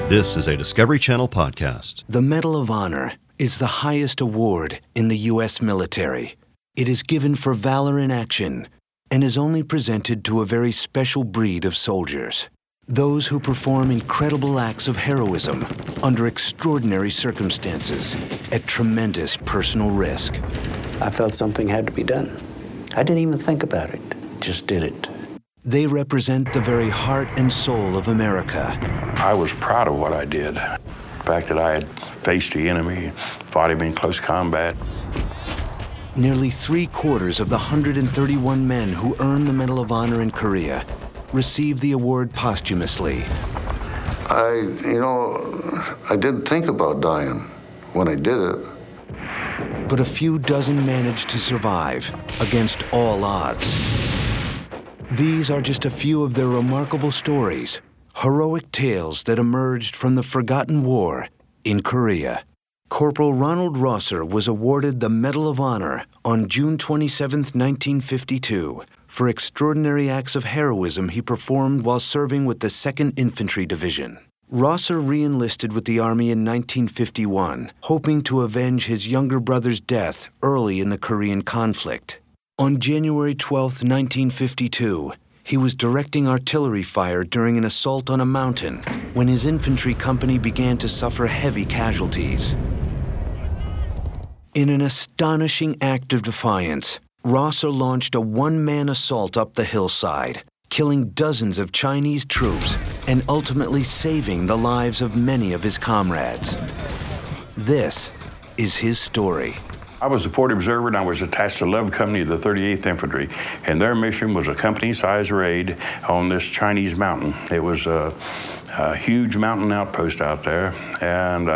This is a Discovery Channel podcast. The Medal of Honor is the highest award in the U.S. military. It is given for valor in action and is only presented to a very special breed of soldiers. Those who perform incredible acts of heroism under extraordinary circumstances at tremendous personal risk. I felt something had to be done. I didn't even think about it. Just did it. They represent the very heart and soul of America. I was proud of what I did. The fact that I had faced the enemy, fought him in close combat. Nearly 3/4 of the 131 men who earned the Medal of Honor in Korea received the award posthumously. I didn't think about dying when I did it. But a few dozen managed to survive against all odds. These are just a few of their remarkable stories, heroic tales that emerged from the forgotten war in Korea. Corporal Ronald Rosser was awarded the Medal of Honor on June 27, 1952, for extraordinary acts of heroism he performed while serving with the 2nd Infantry Division. Rosser re-enlisted with the Army in 1951, hoping to avenge his younger brother's death early in the Korean conflict. On January 12, 1952, he was directing artillery fire during an assault on a mountain when his infantry company began to suffer heavy casualties. In an astonishing act of defiance, Rosser launched a one-man assault up the hillside, killing dozens of Chinese troops and ultimately saving the lives of many of his comrades. This is his story. I was a Fort Observer, and I was attached to Love Company of the 38th Infantry, and their mission was a company-sized raid on this Chinese mountain. It was a huge mountain outpost out there, and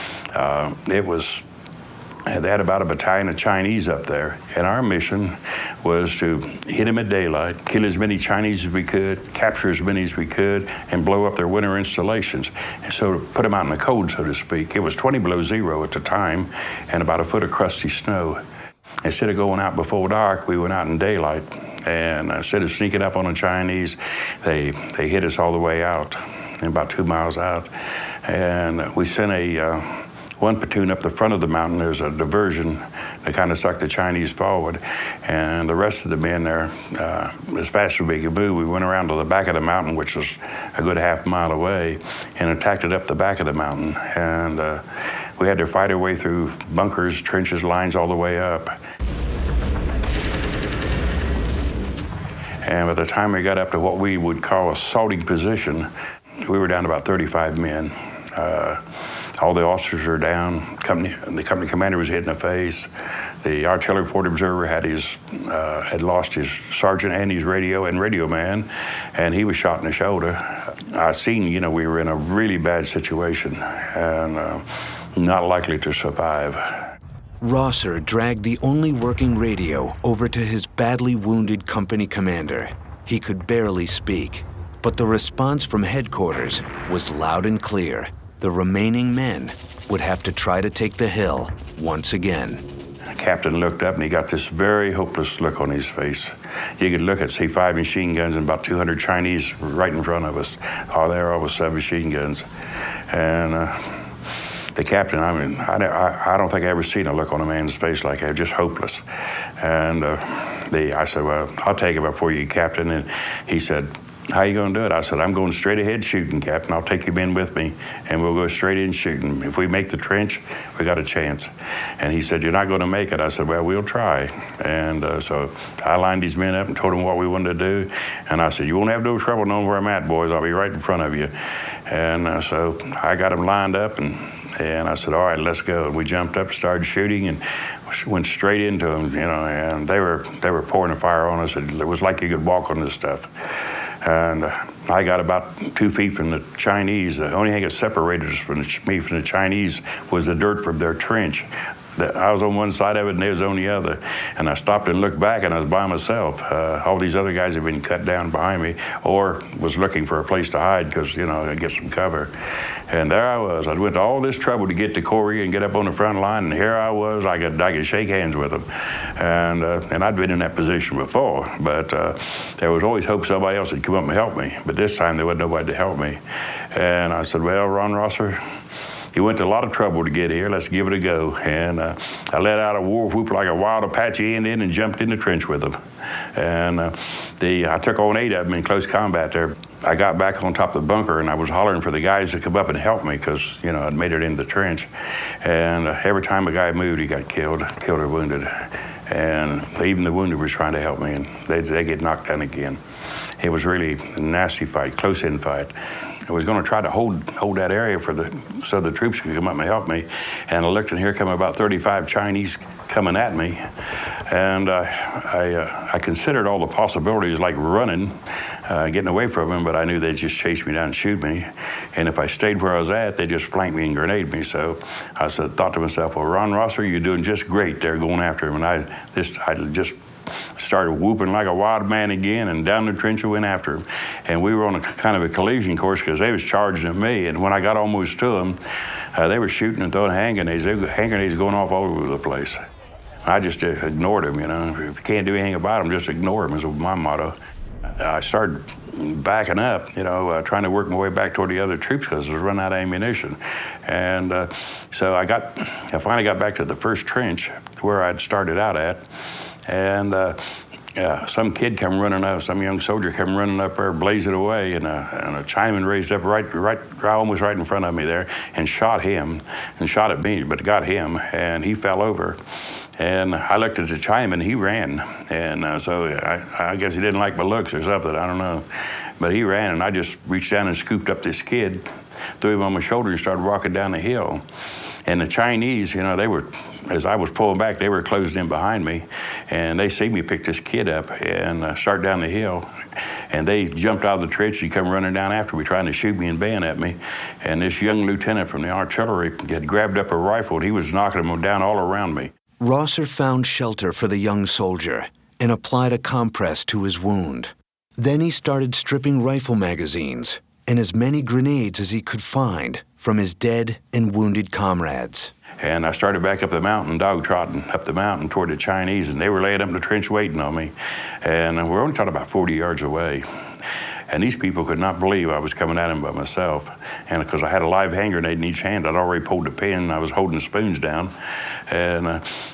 they had about a battalion of Chinese up there, and our mission was to hit them at daylight, kill as many Chinese as we could, capture as many as we could, and blow up their winter installations. And so put them out in the cold, so to speak. It was 20 below zero at the time, and about a foot of crusty snow. Instead of going out before dark, we went out in daylight, and instead of sneaking up on the Chinese, they hit us all the way out, and about 2 miles out. And we sent one platoon up the front of the mountain. There's a diversion that kind of sucked the Chinese forward, and the rest of the men there, as fast as we could move, we went around to the back of the mountain, which was a good half mile away, and attacked it up the back of the mountain. And we had to fight our way through bunkers, trenches, lines all the way up. And by the time we got up to what we would call assaulting position, we were down to about 35 men. All the officers are down. The company commander was hit in the face. The artillery Fort Observer had lost his sergeant and his radio man, and he was shot in the shoulder. I seen, we were in a really bad situation and not likely to survive. Rosser dragged the only working radio over to his badly wounded company commander. He could barely speak, but the response from headquarters was loud and clear. The remaining men would have to try to take the hill once again. The captain looked up, and he got this very hopeless look on his face. You could look at, see 5 machine guns and about 200 Chinese right in front of us. All there all was submachine guns. And the captain, I don't think I ever seen a look on a man's face like that, just hopeless. And I said, well, I'll take it up for you, Captain. And he said, how you going to do it? I said, I'm going straight ahead shooting, Captain. I'll take you men with me, and we'll go straight in shooting. If we make the trench, we got a chance. And he said, you're not going to make it. I said, well, we'll try. And so I lined these men up and told them what we wanted to do. And I said, you won't have no trouble knowing where I'm at, boys. I'll be right in front of you. And so I got them lined up, and I said, all right, let's go. And we jumped up, started shooting, and went straight into them, and they were pouring the fire on us. It was like you could walk on this stuff. And I got about 2 feet from the Chinese. The only thing that separated us from me from the Chinese was the dirt from their trench. I was on one side of it and they was on the other. And I stopped and looked back and I was by myself. All these other guys had been cut down behind me or was looking for a place to hide because, I'd get some cover. And there I was. I went to all this trouble to get to Corey and get up on the front line, and here I was. I could shake hands with him. And I'd been in that position before, but there was always hope somebody else would come up and help me. But this time there wasn't nobody to help me. And I said, well, Ron Rosser, you went to a lot of trouble to get here. Let's give it a go. And I let out a war whoop like a wild Apache Indian and jumped in the trench with them. And I took on 8 of them in close combat there. I got back on top of the bunker and I was hollering for the guys to come up and help me because, I'd made it in the trench. And every time a guy moved, he got killed or wounded. And even the wounded was trying to help me, and they get knocked down again. It was really a nasty fight, close-in fight. I was going to try to hold that area so the troops could come up and help me. And I looked, and here come about 35 Chinese coming at me. And I considered all the possibilities, like running, getting away from them, but I knew they'd just chase me down and shoot me. And if I stayed where I was at, they'd just flank me and grenade me. So I thought to myself, well, Ron Rosser, you're doing just great there going after him. And I just started whooping like a wild man again, and down the trench I went after him. And we were on a kind of a collision course because they was charging at me. And when I got almost to them, they were shooting and throwing hand grenades. Hand grenades going off all over the place. I just ignored them, If you can't do anything about them, just ignore them is my motto. I started backing up, trying to work my way back toward the other troops because I was running out of ammunition. And so I finally got back to the first trench where I'd started out at. And some kid come running up, some young soldier come running up there, blazing away, and a Chinaman raised up almost right in front of me there, and shot him, and shot at me, but got him, and he fell over. And I looked at the Chinaman, he ran, and so I guess he didn't like my looks or something, I don't know. But he ran, and I just reached down and scooped up this kid, threw him on my shoulder, and started walking down the hill. And the Chinese, they were, as I was pulling back, they were closed in behind me, and they see me pick this kid up and start down the hill. And they jumped out of the trench and come running down after me, trying to shoot me and bayonet me. And this young lieutenant from the artillery had grabbed up a rifle, and he was knocking them down all around me. Rosser found shelter for the young soldier and applied a compress to his wound. Then he started stripping rifle magazines and as many grenades as he could find from his dead and wounded comrades. And I started back up the mountain, dog-trotting up the mountain toward the Chinese, and they were laying up in the trench waiting on me. And we're only talking about 40 yards away. And these people could not believe I was coming at them by myself. And because I had a live hand grenade in each hand, I'd already pulled the pin, and I was holding the spoons down. And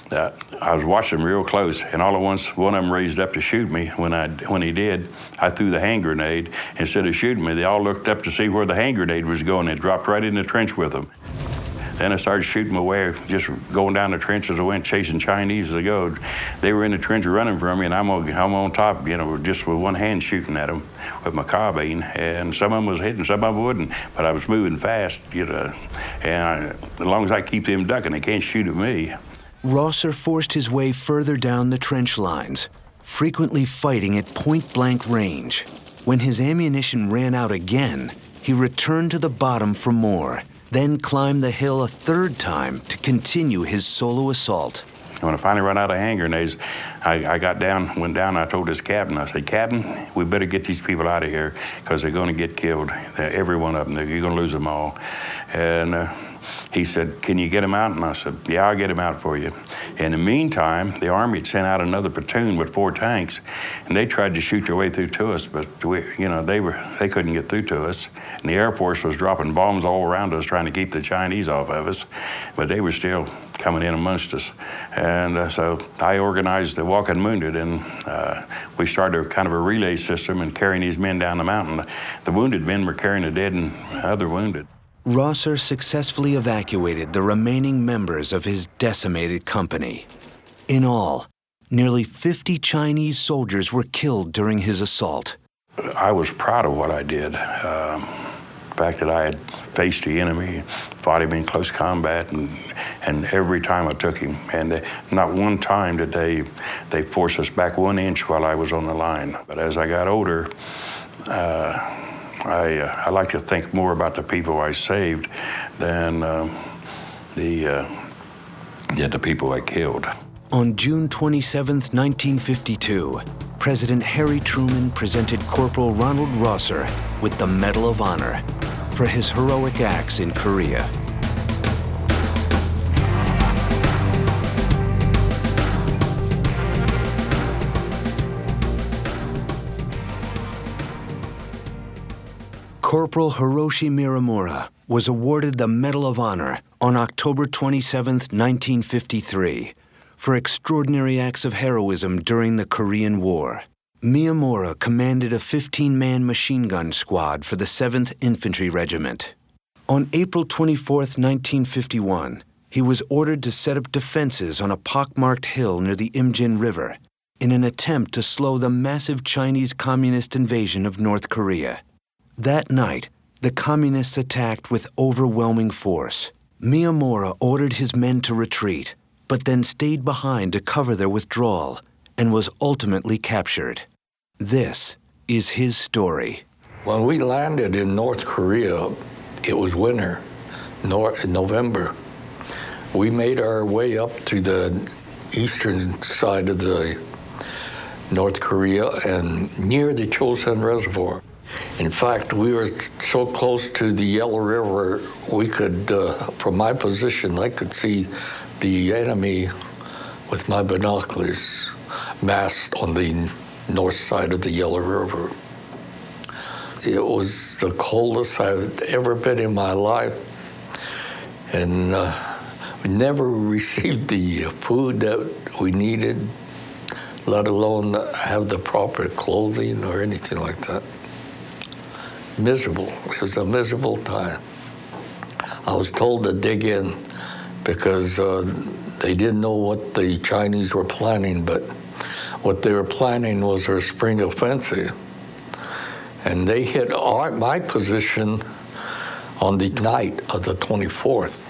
I was watching them real close, and all at once, one of them raised up to shoot me. When he did, I threw the hand grenade. Instead of shooting me, they all looked up to see where the hand grenade was going. It dropped right in the trench with them. Then I started shooting my way, just going down the trench as I went, chasing Chinese as I go. They were in the trench running from me, and I'm on top, just with one hand shooting at them with my carbine. And some of them was hitting, some of them wouldn't, but I was moving fast, And as long as I keep them ducking, they can't shoot at me. Rosser forced his way further down the trench lines, frequently fighting at point-blank range. When his ammunition ran out again, he returned to the bottom for more, then climbed the hill a third time to continue his solo assault. When I finally ran out of hand grenades, I went down, and I told this captain, I said, Captain, we better get these people out of here because they're going to get killed, every one of them. You're going to lose them all. And he said, can you get them out? And I said, yeah, I'll get them out for you. In the meantime, the Army had sent out another platoon with 4 tanks, and they tried to shoot their way through to us, but they couldn't get through to us. And the Air Force was dropping bombs all around us, trying to keep the Chinese off of us, but they were still coming in amongst us. And so I organized the Walking Wounded, and we started kind of a relay system and carrying these men down the mountain. The wounded men were carrying the dead and other wounded. Rosser successfully evacuated the remaining members of his decimated company. In all, nearly 50 Chinese soldiers were killed during his assault. I was proud of what I did. The fact that I had faced the enemy, fought him in close combat, and every time I took him. And not one time did they force us back 1 inch while I was on the line. But as I got older, I like to think more about the people I saved than the get the people I killed. On June 27, 1952, President Harry Truman presented Corporal Ronald Rosser with the Medal of Honor for his heroic acts in Korea. Corporal Hiroshi Miramura was awarded the Medal of Honor on October 27, 1953, for extraordinary acts of heroism during the Korean War. Miyamura commanded a 15-man machine gun squad for the 7th Infantry Regiment. On April 24, 1951, he was ordered to set up defenses on a pockmarked hill near the Imjin River in an attempt to slow the massive Chinese Communist invasion of North Korea. That night, the Communists attacked with overwhelming force. Miyamura ordered his men to retreat, but then stayed behind to cover their withdrawal and was ultimately captured. This is his story. When we landed in North Korea, it was winter, November. We made our way up to the eastern side of the North Korea and near the Chosin Reservoir. In fact, we were so close to the Yellow River, we could, from my position, I could see the enemy with my binoculars massed on the north side of the Yellow River. It was the coldest I've ever been in my life, and we never received the food that we needed, let alone have the proper clothing or anything like that. Miserable. It was a miserable time. I was told to dig in because they didn't know what the Chinese were planning, but what they were planning was their spring offensive. And they hit my position on the night of the 24th.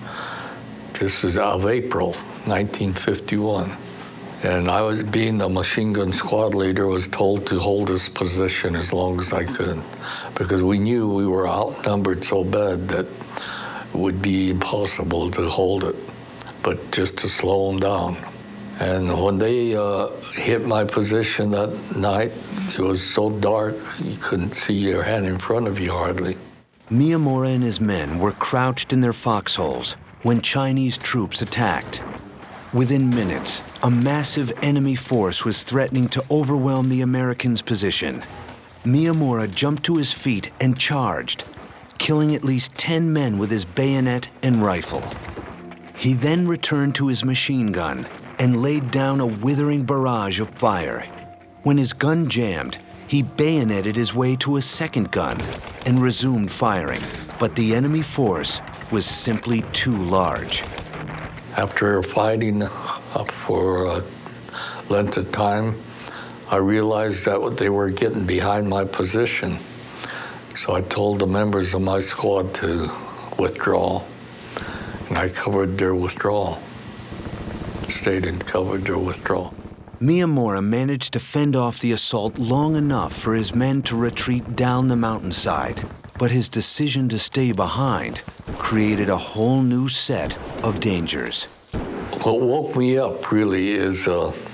This is of April, 1951. And I was, being the machine gun squad leader, was told to hold this position as long as I could, because we knew we were outnumbered so bad that it would be impossible to hold it, but just to slow them down. And when they hit my position that night, it was so dark you couldn't see your hand in front of you hardly. Miyamura and his men were crouched in their foxholes when Chinese troops attacked. Within minutes, a massive enemy force was threatening to overwhelm the Americans' position. Miyamura jumped to his feet and charged, killing at least 10 men with his bayonet and rifle. He then returned to his machine gun and laid down a withering barrage of fire. When his gun jammed, he bayoneted his way to a second gun and resumed firing, but the enemy force was simply too large. After fighting for a length of time, I realized that they were getting behind my position. So I told the members of my squad to withdraw, and I covered their withdrawal. Stayed and covered their withdrawal. Miyamura managed to fend off the assault long enough for his men to retreat down the mountainside, but his decision to stay behind created a whole new set of dangers. What woke me up really is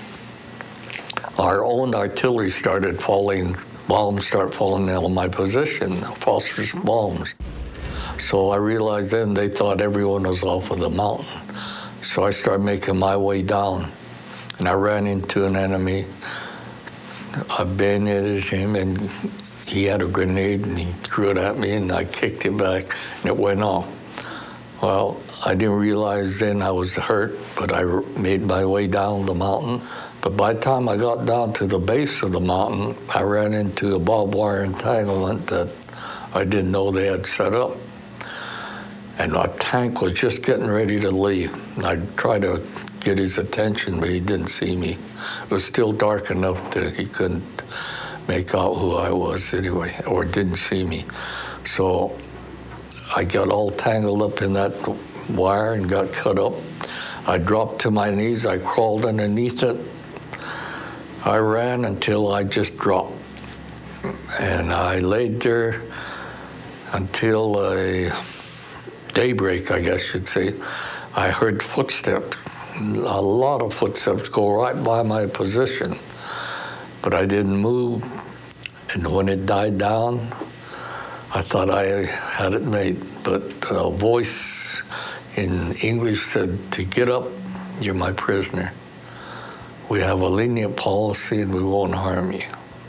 our own artillery started falling, bombs start falling out of my position, phosphorus bombs. So I realized then they thought everyone was off of the mountain. So I started making my way down, and I ran into an enemy. I bayoneted him, and he had a grenade, and he threw it at me, and I kicked it back, and it went off. Well, I didn't realize then I was hurt, but I made my way down the mountain. But by the time I got down to the base of the mountain, I ran into a barbed wire entanglement that I didn't know they had set up. And our tank was just getting ready to leave. I tried to get his attention, but he didn't see me. It was still dark enough that he couldn't make out who I was anyway, or didn't see me. So I got all tangled up in that wire and got cut up. I dropped to my knees, I crawled underneath it. I ran until I just dropped. And I laid there until daybreak, I guess you'd say. I heard footsteps, a lot of footsteps go right by my position, but I didn't move. And when it died down, I thought I had it made, but a voice in English said, "To get up, you're my prisoner. We have a lenient policy and we won't harm you."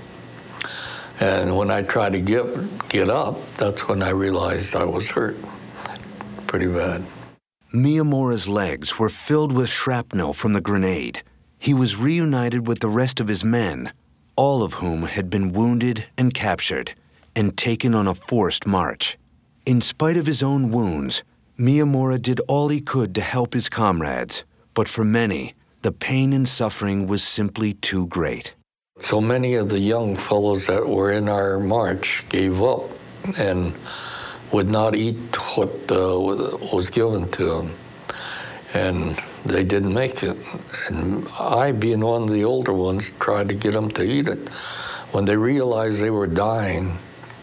And when I tried to get up, that's when I realized I was hurt pretty bad. Miyamura's legs were filled with shrapnel from the grenade. He was reunited with the rest of his men, all of whom had been wounded and captured, and taken on a forced march. In spite of his own wounds, Miyamura did all he could to help his comrades, but for many, the pain and suffering was simply too great. So many of the young fellows that were in our march gave up and would not eat what was given to them, and they didn't make it. And I, being one of the older ones, tried to get them to eat it. When they realized they were dying,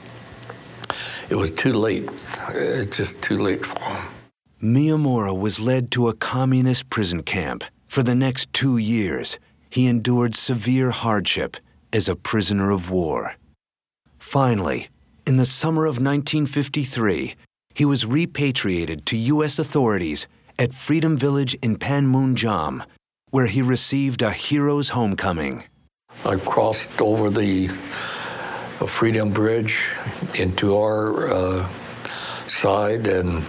it was too late. It's just too late for them. Miyamura was led to a communist prison camp. For the next 2 years, he endured severe hardship as a prisoner of war. Finally, in the summer of 1953, he was repatriated to U.S. authorities at Freedom Village in Panmunjom, where he received a hero's homecoming. I crossed over the Freedom Bridge into our side, and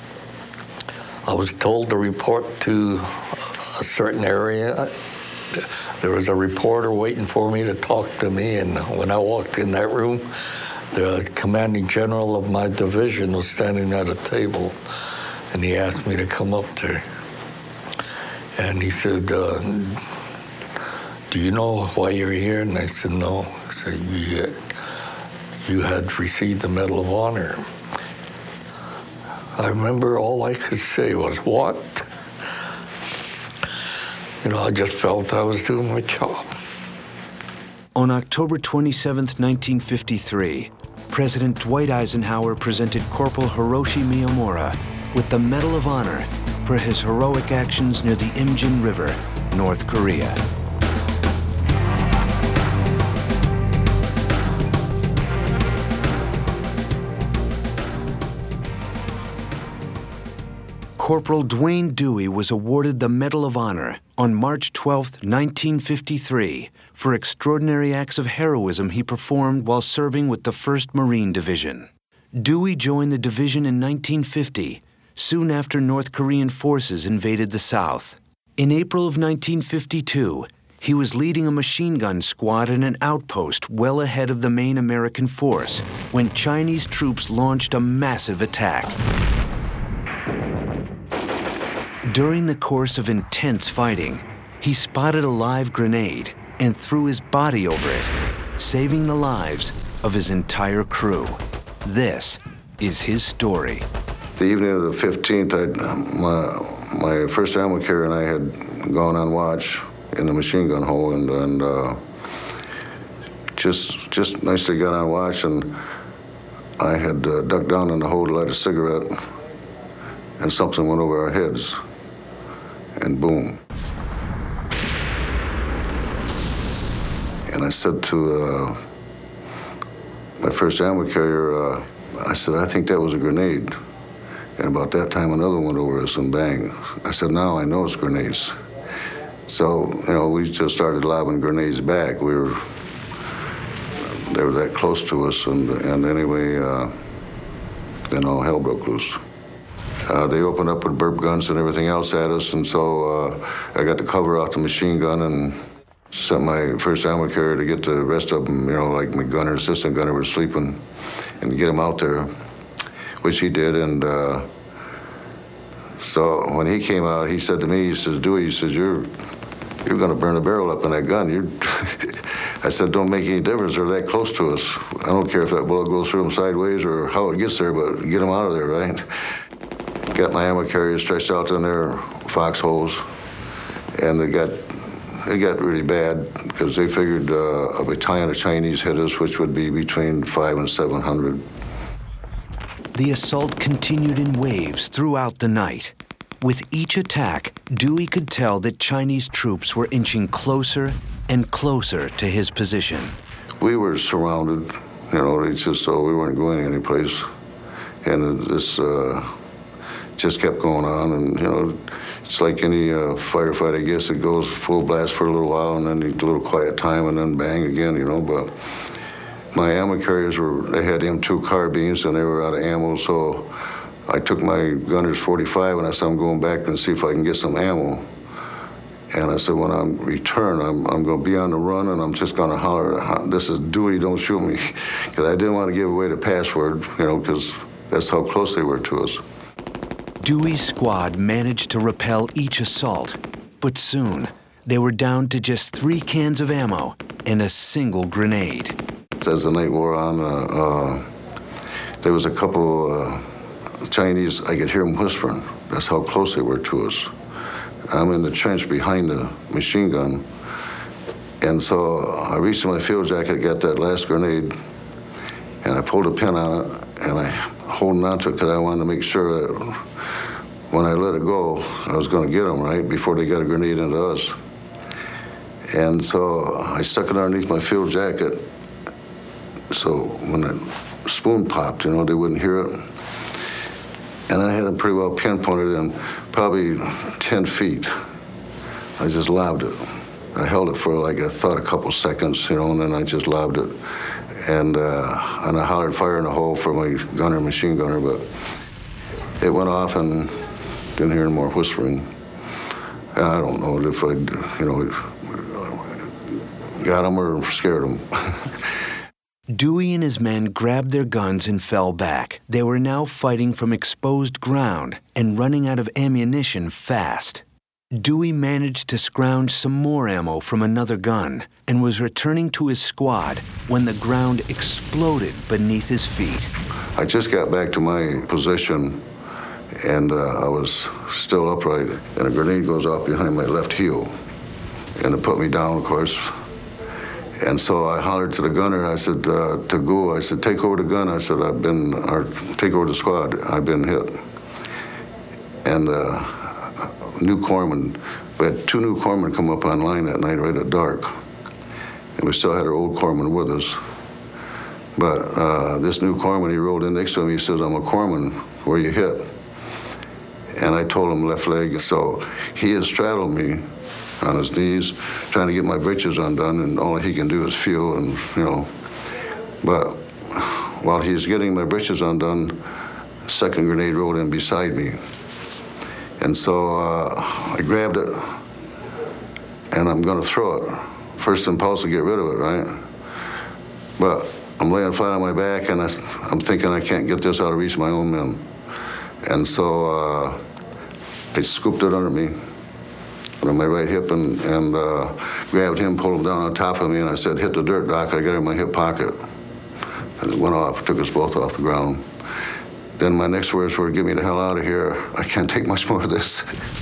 I was told to report to a certain area. There was a reporter waiting for me to talk to me, and when I walked in that room, the commanding general of my division was standing at a table, and he asked me to come up there. And he said, "Do you know why you're here?" And I said, "No." He said, you had received the Medal of Honor." I remember all I could say was, "What?" I just felt I was doing my job. On October 27, 1953, President Dwight Eisenhower presented Corporal Hiroshi Miyamura with the Medal of Honor for his heroic actions near the Imjin River, North Korea. Corporal Dwayne Dewey was awarded the Medal of Honor on March 12, 1953, for extraordinary acts of heroism he performed while serving with the 1st Marine Division. Dewey joined the division in 1950, soon after North Korean forces invaded the South. In April of 1952, he was leading a machine gun squad in an outpost well ahead of the main American force when Chinese troops launched a massive attack. During the course of intense fighting, he spotted a live grenade and threw his body over it, saving the lives of his entire crew. This is his story. The evening of the 15th, my first ammo carrier and I had gone on watch in the machine gun hole and just nicely got on watch, and I had ducked down in the hole to light a cigarette, and something went over our heads, and boom. And I said to my first ammo carrier, I said, "I think that was a grenade." And about that time, another one went over us and bang. I said, "Now I know it's grenades." So, we just started lobbing grenades back. They were that close to us, and anyway, then all hell broke loose. They opened up with burp guns and everything else at us, and so I got the cover off the machine gun and sent my first ammo carrier to get the rest of them, like my gunner, assistant gunner were sleeping, and get them out there, which he did. And so when he came out, he said to me, he says, "Dewey," he says, you're going to burn a barrel up in that gun. I said, "Don't make any difference. They're that close to us. I don't care if that bullet goes through them sideways or how it gets there, but get them out of there, right?" Got my ammo carriers stretched out in their foxholes, and it got really bad because they figured a battalion of Chinese hit us, which would be between 500 and 700. The assault continued in waves throughout the night. With each attack, Dewey could tell that Chinese troops were inching closer and closer to his position. We were surrounded, it's just so we weren't going anyplace. And this just kept going on, and, it's like any firefight, I guess. It goes full blast for a little while, and then a little quiet time, and then bang again, But my ammo carriers they had M2 carbines, and they were out of ammo, so I took my gunner's 45, and I said, I'm going back and see if I can get some ammo. And I said, when I return, I'm going to be on the run, and I'm just going to holler, this is Dewey, don't shoot me. Because I didn't want to give away the password, because that's how close they were to us. Dewey's squad managed to repel each assault, but soon they were down to just 3 cans of ammo and a single grenade. As the night wore on, there was a couple Chinese, I could hear them whispering. That's how close they were to us. I'm in the trench behind the machine gun, and so I reached in my field jacket, got that last grenade, and I pulled a pin on it, and I holding on to it because I wanted to make sure that when I let it go, I was going to get them, right, before they got a grenade into us. And so I stuck it underneath my field jacket, so when the spoon popped, they wouldn't hear it. And I had it pretty well pinpointed in probably 10 feet. I just lobbed it. I held it for, I thought, a couple seconds, and then I just lobbed it. And I hollered fire in the hole for my gunner, machine gunner, but it went off and didn't hear any more whispering. And I don't know if I, got them or scared them. Dewey and his men grabbed their guns and fell back. They were now fighting from exposed ground and running out of ammunition fast. Dewey managed to scrounge some more ammo from another gun and was returning to his squad when the ground exploded beneath his feet. I just got back to my position, and I was still upright, and a grenade goes off behind my left heel, and it put me down, of course. And so I hollered to the gunner. I said, to Gu, I said, take over the gun. I said, take over the squad. I've been hit. And new corpsman, we had 2 new corpsmen come up online that night right at dark. And we still had our old corpsman with us. But this new corpsman, he rolled in next to him. He says, I'm a corpsman. Where you hit? And I told him left leg. So he had straddled me on his knees, trying to get my breeches undone, and all he can do is feel, and But while he's getting my breeches undone, a second grenade rolled in beside me. And so I grabbed it, and I'm going to throw it. First impulse to get rid of it, right? But I'm laying flat on my back, and I'm thinking I can't get this out of reach of my own men. And so I scooped it under me on my right hip and grabbed him, pulled him down on top of me, and I said, hit the dirt, Doc. I got it in my hip pocket. And it went off, took us both off the ground. Then my next words were, get me the hell out of here. I can't take much more of this.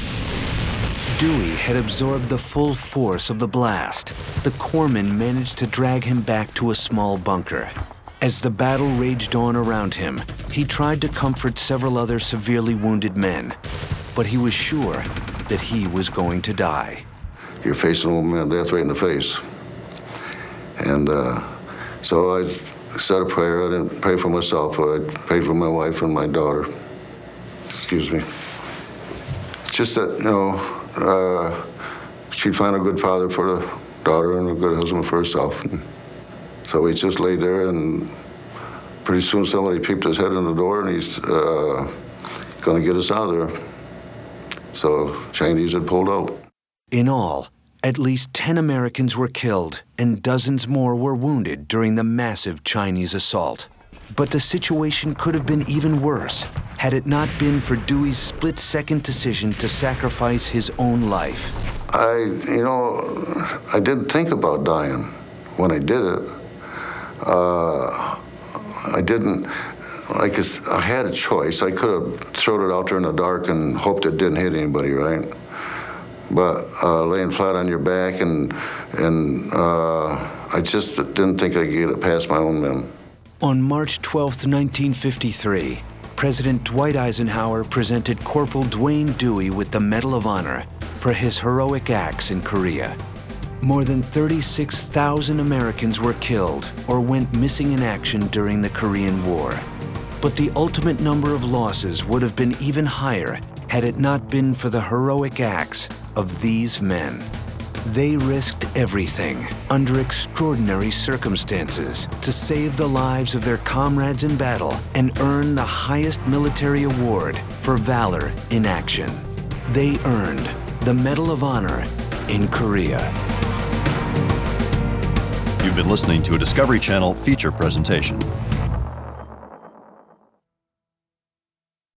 Dewey had absorbed the full force of the blast. The corpsman managed to drag him back to a small bunker. As the battle raged on around him, he tried to comfort several other severely wounded men, but he was sure that he was going to die. You're facing a man death right in the face. And so I said a prayer. I didn't pray for myself. I prayed for my wife and my daughter. Excuse me. Just that, she'd find a good father for the daughter and a good husband for herself. And so we just laid there, and pretty soon somebody peeped his head in the door, and he's going to get us out of there. So Chinese had pulled out. In all, at least 10 Americans were killed and dozens more were wounded during the massive Chinese assault. But the situation could have been even worse had it not been for Dewey's split-second decision to sacrifice his own life. I didn't think about dying when I did it. I didn't. I had a choice. I could have thrown it out there in the dark and hoped it didn't hit anybody, right? But laying flat on your back, and I just didn't think I could get it past my own men. On March 12, 1953, President Dwight Eisenhower presented Corporal Dwayne Dewey with the Medal of Honor for his heroic acts in Korea. More than 36,000 Americans were killed or went missing in action during the Korean War. But the ultimate number of losses would have been even higher had it not been for the heroic acts of these men. They risked everything under extraordinary circumstances to save the lives of their comrades in battle and earn the highest military award for valor in action. They earned the Medal of Honor in Korea. You've been listening to a Discovery Channel feature presentation.